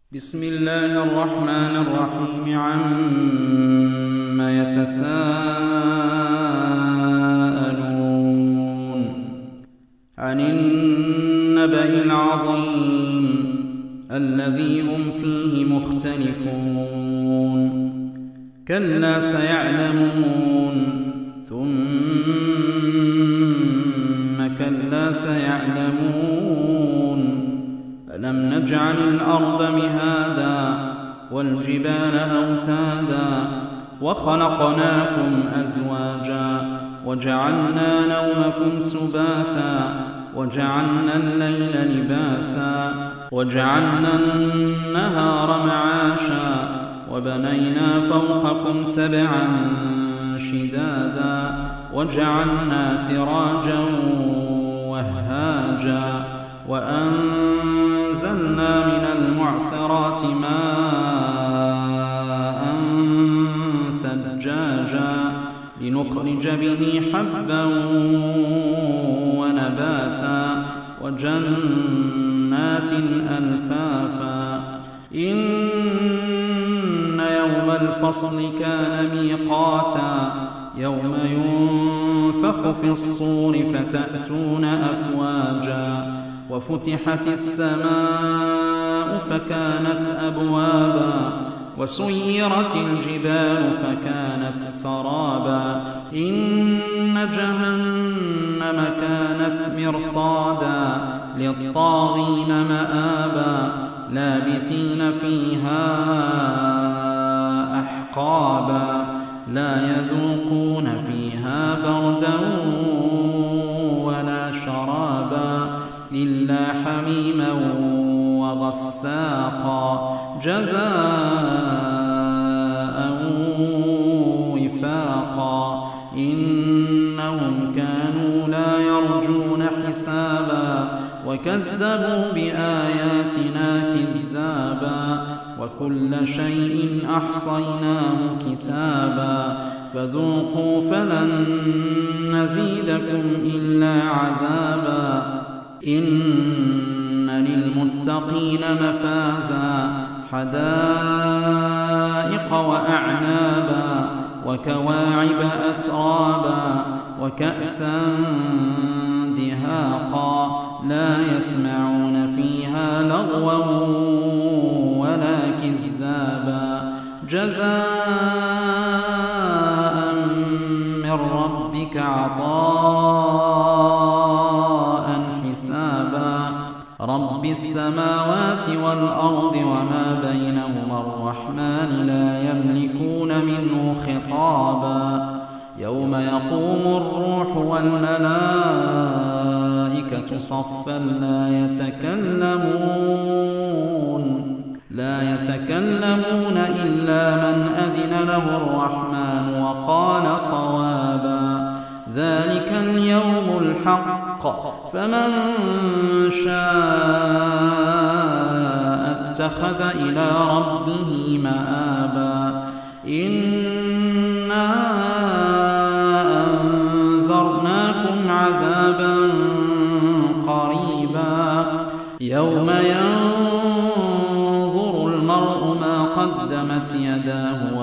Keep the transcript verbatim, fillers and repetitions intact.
بسم الله الرحمن الرحيم. عما يتساءلون عن النبأ العظيم الذي هم فيه مختلفون كلا سيعلمون ثم كلا سيعلمون ألم نجعل الأرض مهادا والجبال أوتادا وخلقناكم أزواجا وجعلنا نومكم سباتا وجعلنا الليل لباسا وجعلنا النهار معاشا وبنينا فوقكم سبعا شدادا وجعلنا سراجا وهاجا وأنزلنا من المعصرات ماء ثجاجا لنخرج به حبا ونباتا وجنات ألفافا إن يوم الفصل كان ميقاتا يوم ينفخ في الصور فتأتون أفواجا وفتحت السماء فكانت أبوابا وسيرت الجبال فكانت سرابا إن جهنم كانت مرصادا للطاغين مآبا لابثين فيها أحقابا لا يذوقون فيها بردا ولا شرابا إلا حميما وغساقا جزاء وفاقا إنهم كانوا لا يرجون حسابا وكذبوا بآياتنا كذابا وكل شيء أحصيناه كتابا فذوقوا فلن نزيدكم إلا عذابا إن للمتقين مفازا حدائق وأعنابا وكواعب أترابا وكأسا دهاقا لا يسمعون فيها لغوا ولا كذابا جزاء من ربك عطاء حسابا رب السماوات والأرض وما بينهما الرحمن لا يملكون منه خطابا يوم يقوم الروح والملائكة صفا لا يتكلمون لا يتكلمون إلا من أذن له الرحمن وقال صوابا ذلك اليوم الحق فمن شاء اتخذ إلى ربه مآبا إنا أنذرناكم عذابا قريبا يوم ينظر المرء ما قدمت يداه